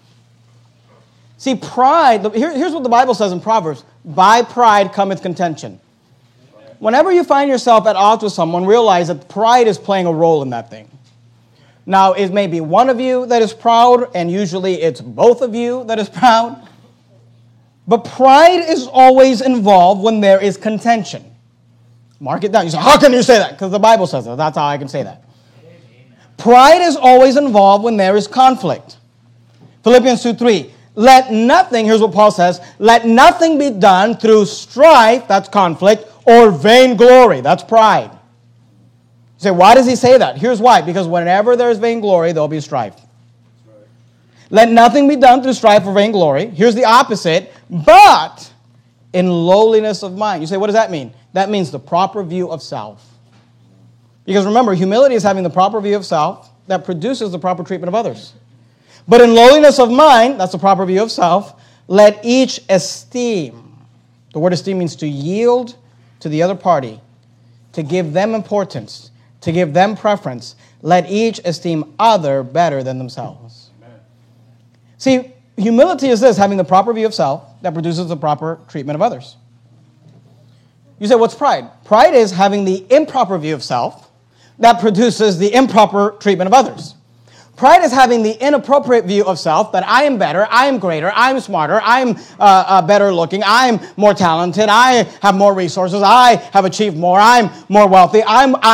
See, pride, here's what the Bible says in Proverbs, by pride cometh contention. Whenever you find yourself at odds with someone, realize that pride is playing a role in that thing. Now, it may be one of you that is proud, and usually it's both of you that is proud. But pride is always involved when there is contention. Mark it down. You say, how can you say that? Because the Bible says that. That's how I can say that. Pride is always involved when there is conflict. Philippians 2:3. Let nothing, here's what Paul says, let nothing be done through strife, that's conflict, or vainglory, that's pride. You say, why does he say that? Here's why. Because whenever there's vainglory, there'll be strife. Let nothing be done through strife or vainglory. Here's the opposite, but in lowliness of mind. You say, what does that mean? That means the proper view of self. Because remember, humility is having the proper view of self that produces the proper treatment of others. But in lowliness of mind, that's the proper view of self, let each esteem. The word esteem means to yield to the other party, to give them importance, to give them preference. Let each esteem other better than themselves. Amen. See, humility is this, having the proper view of self that produces the proper treatment of others. You say, what's pride? Pride is having the improper view of self that produces the improper treatment of others. Pride is having the inappropriate view of self that I am better, I am greater, I'm smarter, I'm better looking, I'm more talented, I have more resources, I have achieved more, I'm more wealthy,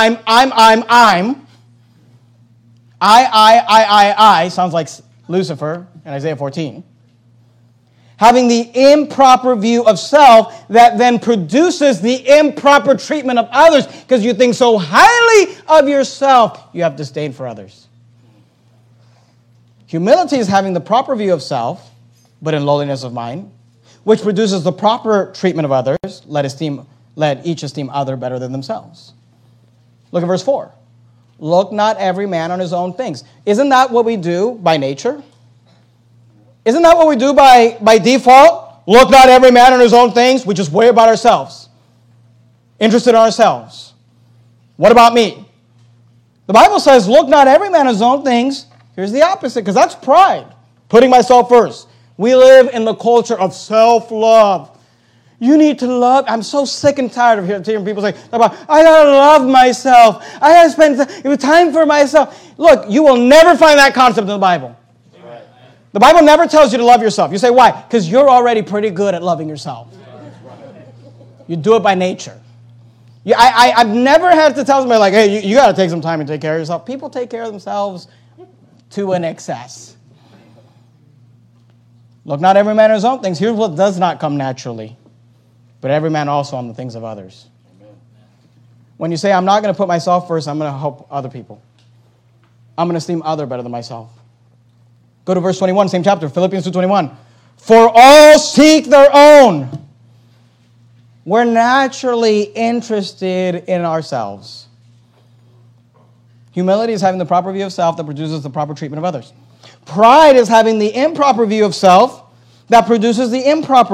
I sounds like Lucifer in Isaiah 14. Having the improper view of self that then produces the improper treatment of others because you think so highly of yourself, you have disdain for others. Humility is having the proper view of self, but in lowliness of mind, which produces the proper treatment of others. Let each esteem other better than themselves. Look at verse 4. Look not every man on his own things. Isn't that what we do by nature? Isn't that what we do by default? Look not every man on his own things. We just worry about ourselves. Interested in ourselves. What about me? The Bible says, look not every man on his own things. Here's the opposite, because that's pride. Putting myself first. We live in the culture of self-love. You need to love. I'm so sick and tired of hearing people say, I gotta love myself. I gotta spend time for myself. Look, you will never find that concept in the Bible. The Bible never tells you to love yourself. You say, why? Because you're already pretty good at loving yourself. You do it by nature. I've never had to tell somebody like, hey, you got to take some time and take care of yourself. People take care of themselves to an excess. Look, not every man on his own things. Here's what does not come naturally. But every man also on the things of others. When you say, I'm not going to put myself first, I'm going to help other people. I'm going to esteem other better than myself. Go to verse 21, same chapter, Philippians 2:21. For all seek their own. We're naturally interested in ourselves. Humility is having the proper view of self that produces the proper treatment of others. Pride is having the improper view of self that produces the improper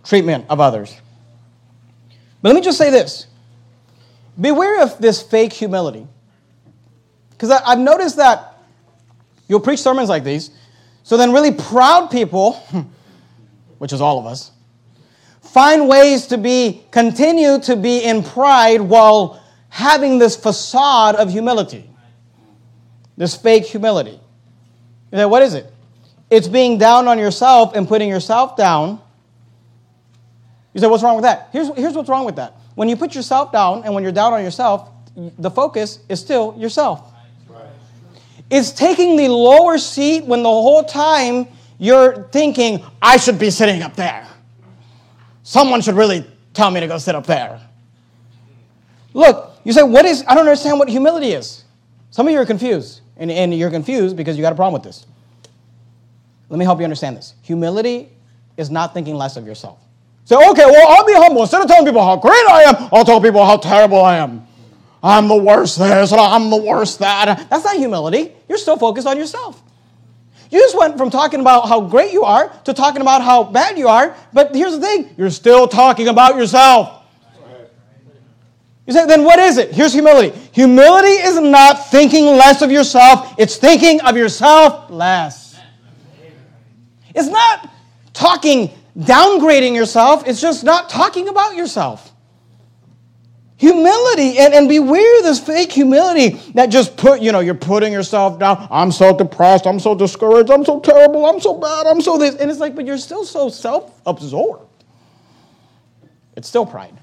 treatment of others. But let me just say this. Beware of this fake humility. Because I've noticed that you'll preach sermons like these, so then really proud people, which is all of us, find ways to continue to be in pride while having this facade of humility. This fake humility. You say, what is it? It's being down on yourself and putting yourself down. You say, what's wrong with that? Here's what's wrong with that. When you put yourself down and when you're down on yourself, the focus is still yourself. Right. It's taking the lower seat when the whole time you're thinking, I should be sitting up there. Someone should really tell me to go sit up there. Look, you say, I don't understand what humility is. Some of you are confused. And you're confused because you got a problem with this. Let me help you understand this. Humility is not thinking less of yourself. Say, okay, well, I'll be humble. Instead of telling people how great I am, I'll tell people how terrible I am. I'm the worst this, and I'm the worst that. That's not humility. You're still focused on yourself. You just went from talking about how great you are to talking about how bad you are, but here's the thing. You're still talking about yourself. You say, then what is it? Here's humility. Humility is not thinking less of yourself. It's thinking of yourself less. It's not downgrading yourself. It's just not talking about yourself. Humility, and beware of this fake humility that just you're putting yourself down. I'm so depressed. I'm so discouraged. I'm so terrible. I'm so bad. I'm so this. And it's like, but you're still so self-absorbed. It's still pride.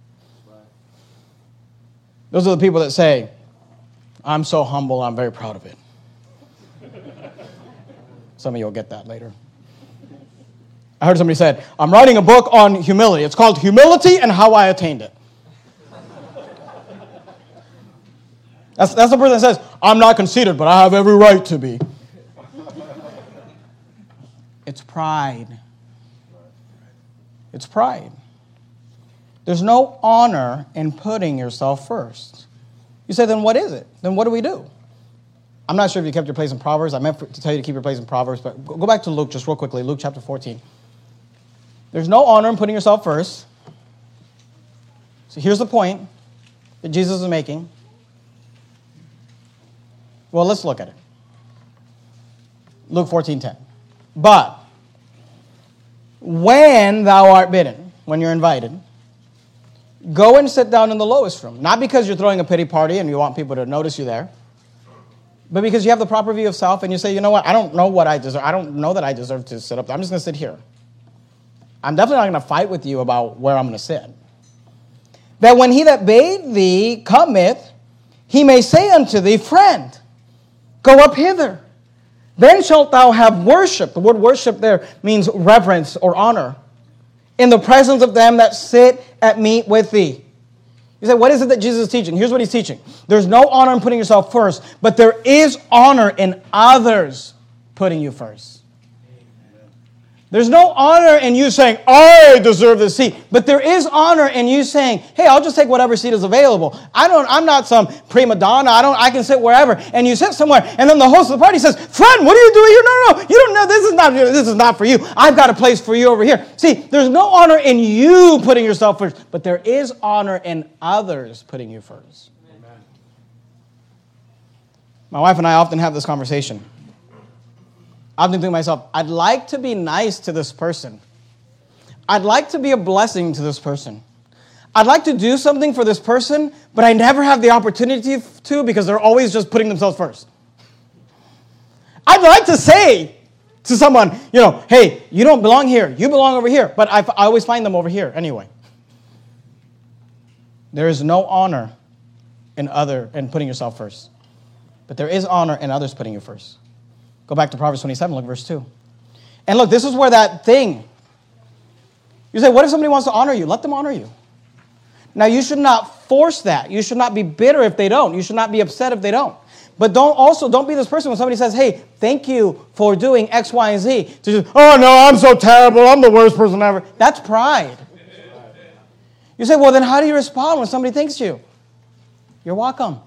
Those are the people that say, I'm so humble, I'm very proud of it. Some of you will get that later. I heard somebody said, I'm writing a book on humility. It's called Humility and How I Attained It. That's the person that says, I'm not conceited, but I have every right to be. It's pride. It's pride. There's no honor in putting yourself first. You say, then what is it? Then what do we do? I'm not sure if you kept your place in Proverbs. I meant to tell you to keep your place in Proverbs, but go back to Luke just real quickly. Luke chapter 14. There's no honor in putting yourself first. So here's the point that Jesus is making. Well, let's look at it. Luke 14:10. But when thou art bidden, when you're invited, go and sit down in the lowest room. Not because you're throwing a pity party and you want people to notice you there, but because you have the proper view of self and you say, you know what, I don't know what I deserve. I don't know that I deserve to sit up there. I'm just going to sit here. I'm definitely not going to fight with you about where I'm going to sit. That when he that bade thee cometh, he may say unto thee, friend, go up hither. Then shalt thou have worship. The word worship there means reverence or honor. In the presence of them that sit at meat with thee. You say, what is it that Jesus is teaching? Here's what he's teaching. There's no honor in putting yourself first, but there is honor in others putting you first. There's no honor in you saying, I deserve this seat. But there is honor in you saying, hey, I'll just take whatever seat is available. I'm not some prima donna. I can sit wherever. And you sit somewhere, and then the host of the party says, friend, what are you doing here? No, you don't know. This is not for you. I've got a place for you over here. See, there's no honor in you putting yourself first, but there is honor in others putting you first. Amen. My wife and I often have this conversation. I often think to myself, I'd like to be nice to this person. I'd like to be a blessing to this person. I'd like to do something for this person, but I never have the opportunity to because they're always just putting themselves first. I'd like to say to someone, hey, you don't belong here. You belong over here. But I always find them over here anyway. There is no honor in putting yourself first. But there is honor in others putting you first. Go back to Proverbs 27, look verse 2. And look, this is where that thing, you say, what if somebody wants to honor you? Let them honor you. Now, you should not force that. You should not be bitter if they don't. You should not be upset if they don't. But don't be this person when somebody says, hey, thank you for doing X, Y, and Z. To just, oh, no, I'm so terrible. I'm the worst person ever. That's pride. You say, well, then how do you respond when somebody thanks you? You're welcome.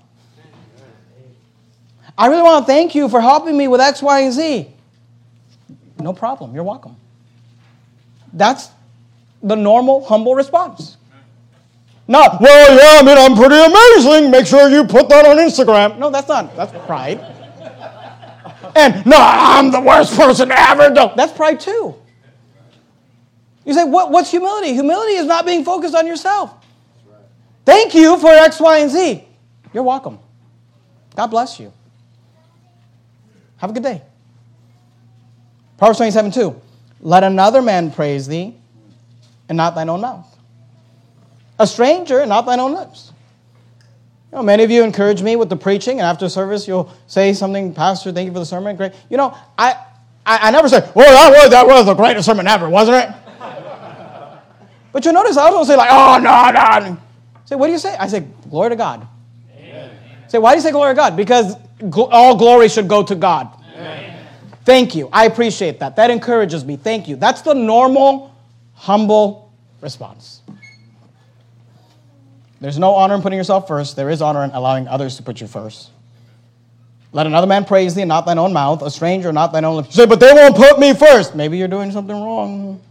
I really want to thank you for helping me with X, Y, and Z. No problem. You're welcome. That's the normal, humble response. Not, well, yeah, I mean, I'm pretty amazing. Make sure you put that on Instagram. No, that's pride. And, no, I'm the worst person ever. No, that's pride too. You say, what's humility? Humility is not being focused on yourself. Thank you for X, Y, and Z. You're welcome. God bless you. Have a good day. Proverbs 27:2. Let another man praise thee, and not thine own mouth. A stranger, and not thine own lips. You know, many of you encourage me with the preaching, and after service, you'll say something, Pastor, thank you for the sermon. Great. You know, I never say, well, that was the greatest sermon ever, wasn't it? But you'll notice I also say like, oh, no. Say, what do you say? I say, glory to God. Amen. Say, why do you say glory to God? Because all glory should go to God. Amen. Thank you. I appreciate that. That encourages me. Thank you. That's the normal, humble response. There's no honor in putting yourself first. There is honor in allowing others to put you first. Let another man praise thee, and not thine own mouth. A stranger, not thine own lips. You say, but they won't put me first. Maybe you're doing something wrong.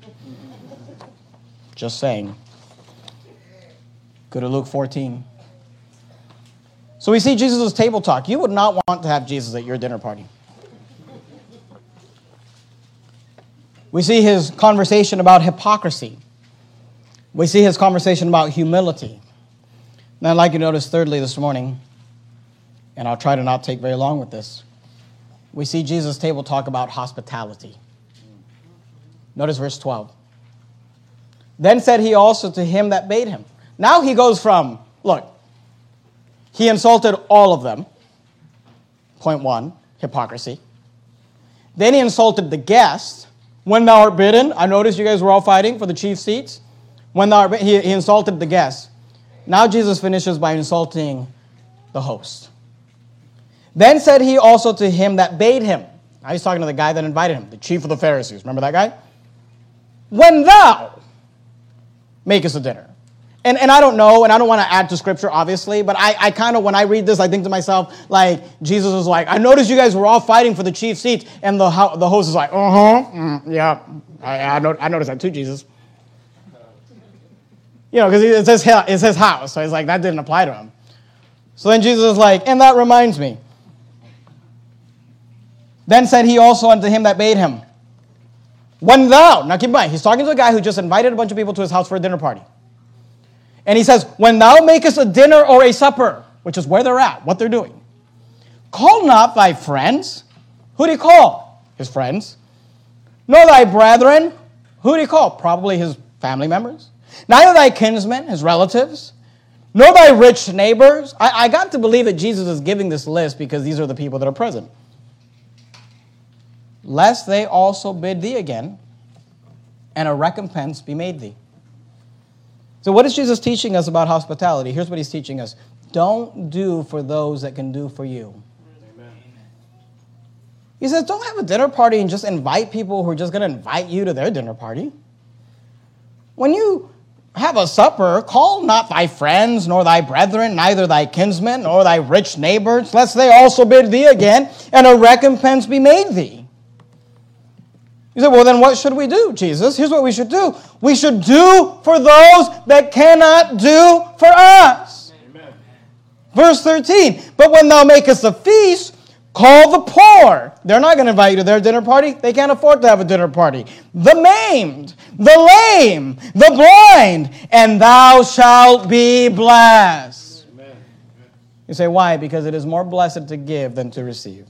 Just saying. Go to Luke 14. So we see Jesus' table talk. You would not want to have Jesus at your dinner party. We see his conversation about hypocrisy. We see his conversation about humility. And I'd like you to notice thirdly this morning, and I'll try to not take very long with this, we see Jesus' table talk about hospitality. Notice verse 12. Then said he also to him that bade him. Now he goes from, look, he insulted all of them. Point one, hypocrisy. Then he insulted the guest. When thou art bidden, I noticed you guys were all fighting for the chief seats. When thou art bidden, he insulted the guest. Now Jesus finishes by insulting the host. Then said he also to him that bade him. Now he's talking to the guy that invited him, the chief of the Pharisees. Remember that guy? When thou makest a dinner. And I don't know, and I don't want to add to Scripture, obviously, but I kind of, when I read this, I think to myself, like, Jesus is like, I noticed you guys were all fighting for the chief seat, and the host is like, yeah, I noticed that too, Jesus. You know, because it's his house, so he's like, that didn't apply to him. So then Jesus is like, and that reminds me. Then said he also unto him that bade him, when thou, now keep in mind, he's talking to a guy who just invited a bunch of people to his house for a dinner party. And he says, when thou makest a dinner or a supper, which is where they're at, what they're doing, call not thy friends. Who do you call? His friends. Nor thy brethren. Who do you call? Probably his family members. Neither thy kinsmen, his relatives. Nor thy rich neighbors. I got to believe that Jesus is giving this list because these are the people that are present. Lest they also bid thee again, and a recompense be made thee. So what is Jesus teaching us about hospitality? Here's what he's teaching us. Don't do for those that can do for you. Amen. He says, don't have a dinner party and just invite people who are just going to invite you to their dinner party. When you have a supper, call not thy friends, nor thy brethren, neither thy kinsmen, nor thy rich neighbors, lest they also bid thee again, and a recompense be made thee. You say, well, then what should we do, Jesus? Here's what we should do. We should do for those that cannot do for us. Amen. Verse 13, but when thou makest a feast, call the poor. They're not going to invite you to their dinner party. They can't afford to have a dinner party. The maimed, the lame, the blind, and thou shalt be blessed. Amen. You say, why? Because it is more blessed to give than to receive.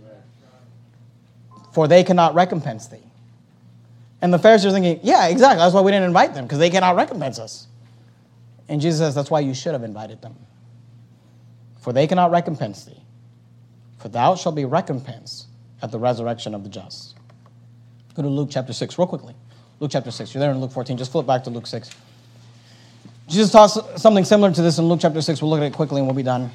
For they cannot recompense thee. And the Pharisees are thinking, yeah, exactly. That's why we didn't invite them, because they cannot recompense us. And Jesus says, that's why you should have invited them. For they cannot recompense thee. For thou shalt be recompensed at the resurrection of the just. Go to Luke chapter 6 real quickly. Luke chapter 6. You're there in Luke 14. Just flip back to Luke 6. Jesus taught something similar to this in Luke chapter 6. We'll look at it quickly and we'll be done.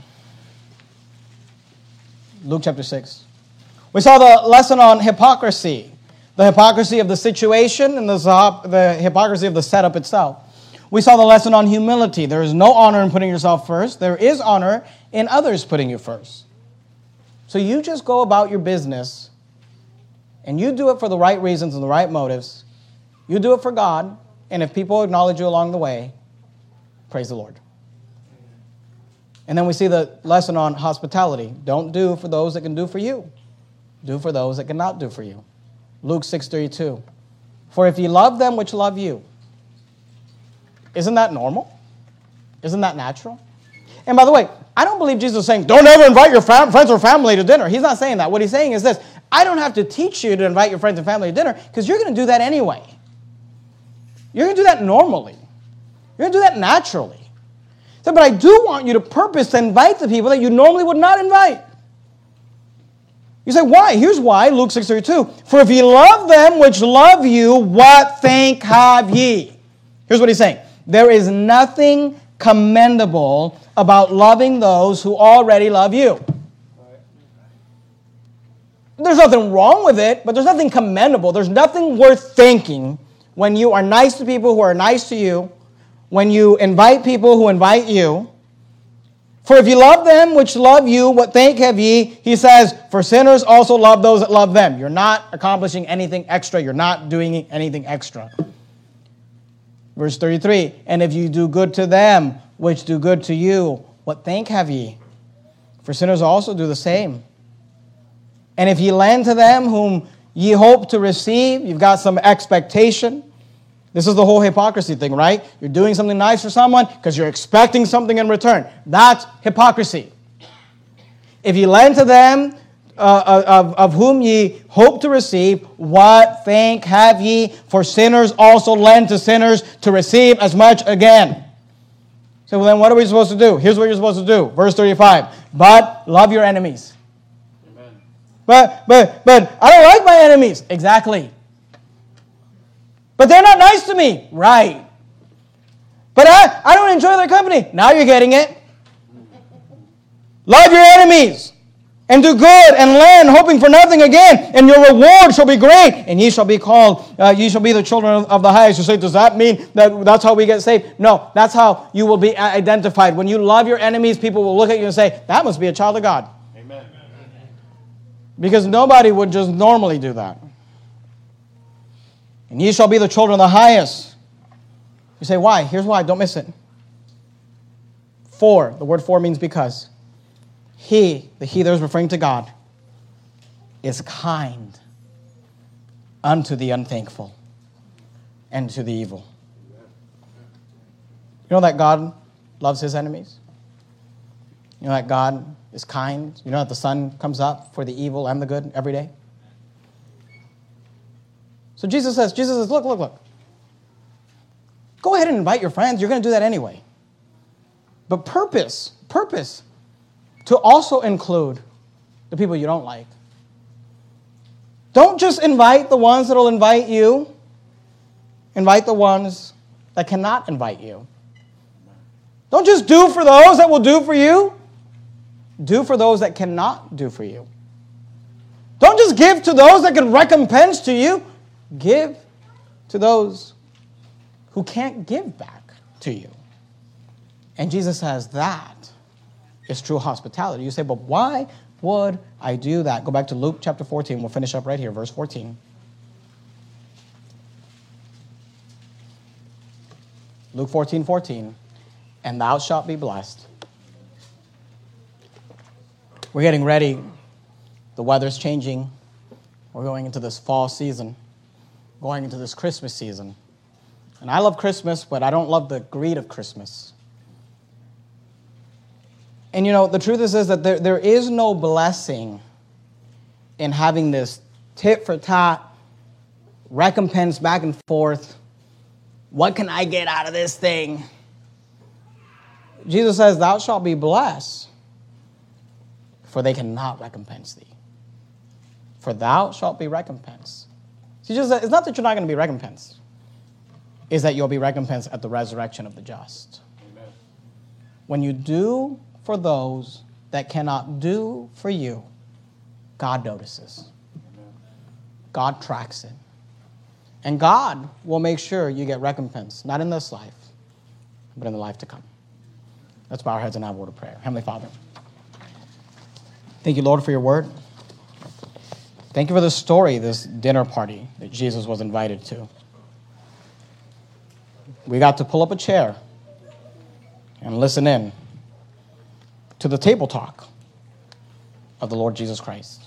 Luke chapter 6. We saw the lesson on hypocrisy. The hypocrisy of the situation and the hypocrisy of the setup itself. We saw the lesson on humility. There is no honor in putting yourself first. There is honor in others putting you first. So you just go about your business and you do it for the right reasons and the right motives. You do it for God And if people acknowledge you along the way, praise the Lord. And then we see the lesson on hospitality. Don't do for those that can do for you. Do for those that cannot do for you. Luke 6:32. For if ye love them which love you. Isn't that normal? Isn't that natural? And by the way, I don't believe Jesus is saying, don't ever invite your friends or family to dinner. He's not saying that. What he's saying is this: I don't have to teach you to invite your friends and family to dinner because you're going to do that anyway. You're going to do that normally. You're going to do that naturally. So, but I do want you to purpose to invite the people that you normally would not invite. You say, why? Here's why, Luke 6:32. For if ye love them which love you, what thank have ye? Here's what he's saying. There is nothing commendable about loving those who already love you. There's nothing wrong with it, but there's nothing commendable. There's nothing worth thanking when you are nice to people who are nice to you, when you invite people who invite you. For if you love them which love you, what thank have ye? He says, for sinners also love those that love them. You're not accomplishing anything extra. You're not doing anything extra. Verse 33, and if you do good to them which do good to you, what thank have ye? For sinners also do the same. And if ye lend to them whom ye hope to receive, you've got some expectation. This is the whole hypocrisy thing, right? You're doing something nice for someone because you're expecting something in return. That's hypocrisy. If ye lend to them of whom ye hope to receive, what thank have ye? For sinners also lend to sinners to receive as much again. So well, then what are we supposed to do? Here's what you're supposed to do. Verse 35. But love your enemies. Amen. But I don't like my enemies. Exactly. But they're not nice to me. Right. But I don't enjoy their company. Now you're getting it. Love your enemies. And do good and lend, hoping for nothing again. And your reward shall be great. And ye shall be called, ye shall be the children of the highest. You say, does that mean that that's how we get saved? No, that's how you will be identified. When you love your enemies, people will look at you and say, that must be a child of God. Amen. Because nobody would just normally do that. And ye shall be the children of the highest. You say, why? Here's why. Don't miss it. For, the word for means because. He, the he there is referring to God, is kind unto the unthankful and to the evil. You know that God loves his enemies? You know that God is kind? You know that the sun comes up for the evil and the good every day? So Jesus says, look. Go ahead and invite your friends. You're going to do that anyway. But purpose to also include the people you don't like. Don't just invite the ones that will invite you. Invite the ones that cannot invite you. Don't just do for those that will do for you. Do for those that cannot do for you. Don't just give to those that can recompense to you. Give to those who can't give back to you. And Jesus says that is true hospitality. You say, but why would I do that? Go back to Luke chapter 14. We'll finish up right here, verse 14. Luke 14:14. And thou shalt be blessed. We're getting ready. The weather's changing. We're going into this fall season. Going into this Christmas season. And I love Christmas, but I don't love the greed of Christmas. And you know, the truth is that there is no blessing in having this tit for tat, recompense back and forth. What can I get out of this thing? Jesus says, thou shalt be blessed, for they cannot recompense thee. For thou shalt be recompensed. See, Jesus said, it's not that you're not going to be recompensed. It's that you'll be recompensed at the resurrection of the just. Amen. When you do for those that cannot do for you, God notices. Amen. God tracks it. And God will make sure you get recompense, not in this life, but in the life to come. Let's bow our heads and have a word of prayer. Heavenly Father, thank you, Lord, for your word. Thank you for this story, this dinner party that Jesus was invited to. we got to pull up a chair and listen in to the table talk of the Lord Jesus Christ.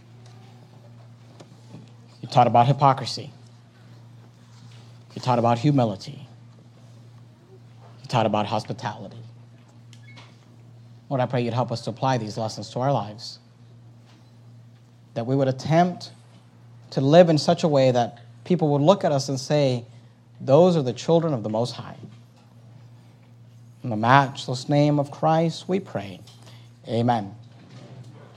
He taught about hypocrisy. He taught about humility. He taught about hospitality. Lord, I pray you'd help us to apply these lessons to our lives, that we would attempt to live in such a way that people would look at us and say, those are the children of the Most High. In the matchless name of Christ, we pray. Amen.